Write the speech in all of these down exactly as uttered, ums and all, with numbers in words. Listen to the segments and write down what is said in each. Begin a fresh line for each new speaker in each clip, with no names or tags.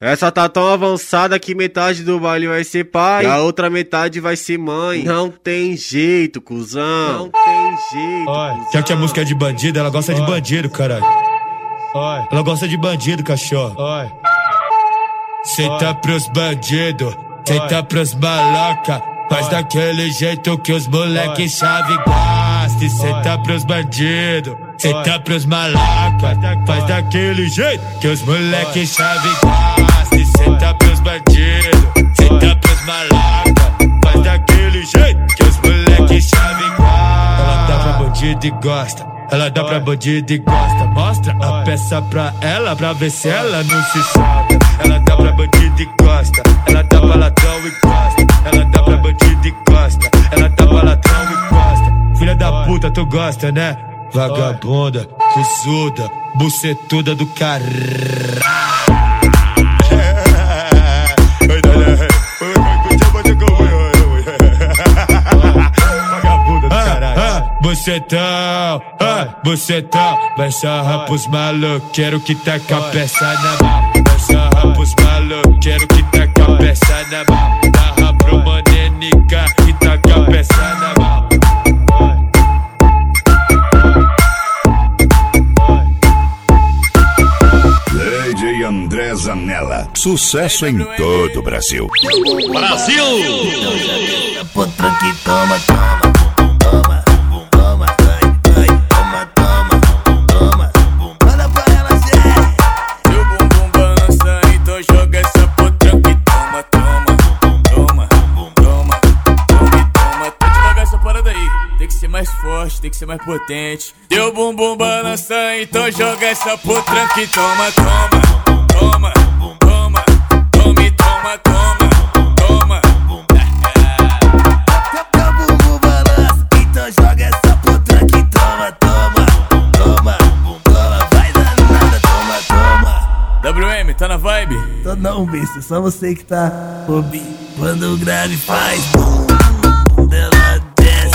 Essa tá tão avançada que metade do baile vai ser pai e a outra metade vai ser mãe. Não tem jeito, cuzão. Não tem jeito,
Oi.
cuzão.
Já que a música é de bandido, ela gosta Oi. de bandido, caralho. Oi. Ela gosta de bandido, cachorro. Oi. Senta pros bandidos, senta pros maloca. Faz Oi. daquele jeito que os moleque Oi. chave gostam. Senta pros bandidos, senta pros maloca. Faz daquele jeito que os moleque chave gostam. Senta pros bandidos, senta pros maloca. Faz daquele jeito que os moleque chave gostam. Ela dá pra bandido e gosta, ela dá pra bandido e gosta. Mostra a peça pra ela, pra ver se ela não se solta. Ela dá pra bandido e gosta, ela dá pra ladrão e gosta. Ela dá pra bandido e gosta, ela dá pra ladrão e gosta. Filha da puta, tu gosta, né? Vagabunda, cuzuda, bucetuda do caralho. Bucetão, ah, bucetão. Vai sarrar pros maloqueiros que tá com a peça na mão. Vai sarrar pros maloqueiros que tá com a peça na mão. Sarra pro manenica que tá com a peça na mão.
D J André Zanella, sucesso em todo o Brasil.
Brasil!
Potranco que toma, toma.
Tem que ser mais potente. Deu bumbum balança, então joga essa potranca e toma, toma, toma, toma, toma e toma, toma, toma.
Deu bumbum balança, então joga essa potranca e toma, toma, toma, toma. Vai danada, toma, toma.
W M, tá na vibe?
Tô não, bicho, só você que tá ouvindo. Quando o grave faz bum, bum dela desce.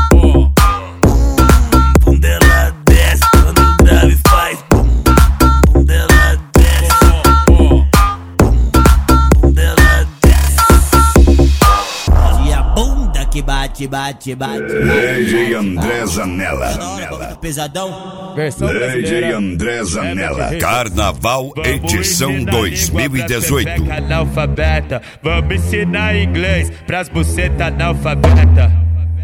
Bate, bate, bate,
D J André Zanella.
Pesadão.
D J André Zanella. Carnaval edição dois mil e dezoito.
Analfabeta, vamos ensinar inglês pras buceta analfabeta.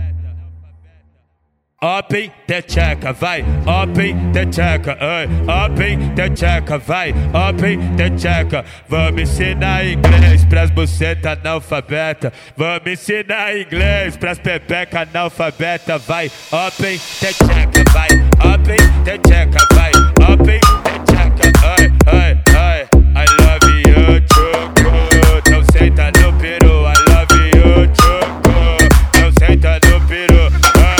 Open the checa, vai, open the checa, ai, open the checa, vai, open the checa. Vamos ensinar inglês pras buceta analfabeta. Vamos ensinar inglês pras pepeca analfabeta, vai, open the checa, vai, open the checa, vai, open the checa, ai, ai, ai. I love you, choco, então senta no peru. I love you, choco, então senta no peru.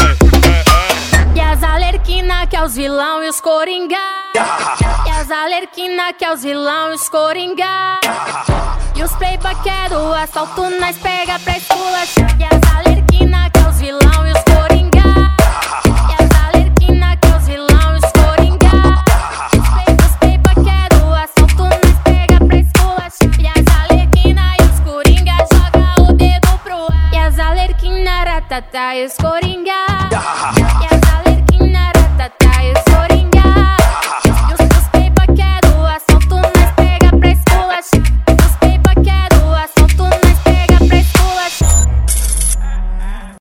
Que é os vilão e os coringa. E as alerquina que é os vilão e os coringa. E os playboy quero assalto, nós pega pra esculachar. E as alerquina que é os vilão e os coringa. E as alerquina que é os vilão e os coringa. Os playboy quero assalto, nós pega pra esculachar. E as alerquina e os coringa joga o dedo pro ar. E as alerquina ratata e os coringa.